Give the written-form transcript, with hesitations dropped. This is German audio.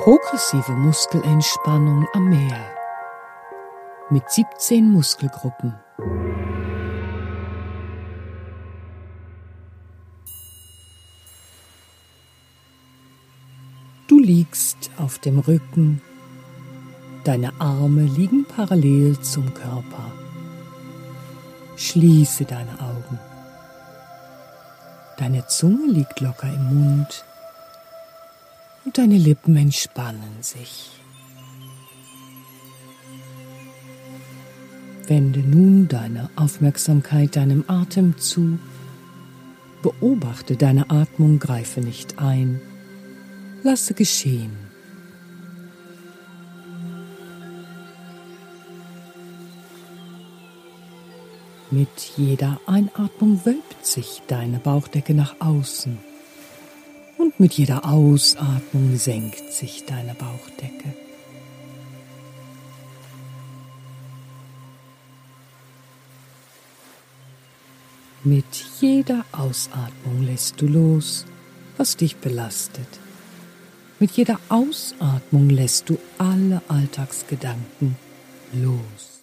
Progressive Muskelentspannung am Meer mit 17 Muskelgruppen. Du liegst auf dem Rücken, deine Arme liegen parallel zum Körper. Schließe deine Augen. Deine Zunge liegt locker im Mund und deine Lippen entspannen sich. Wende nun deine Aufmerksamkeit deinem Atem zu. Beobachte deine Atmung, greife nicht ein. Lasse geschehen. Mit jeder Einatmung wölbt sich deine Bauchdecke nach außen und mit jeder Ausatmung senkt sich deine Bauchdecke. Mit jeder Ausatmung lässt du los, was dich belastet. Mit jeder Ausatmung lässt du alle Alltagsgedanken los.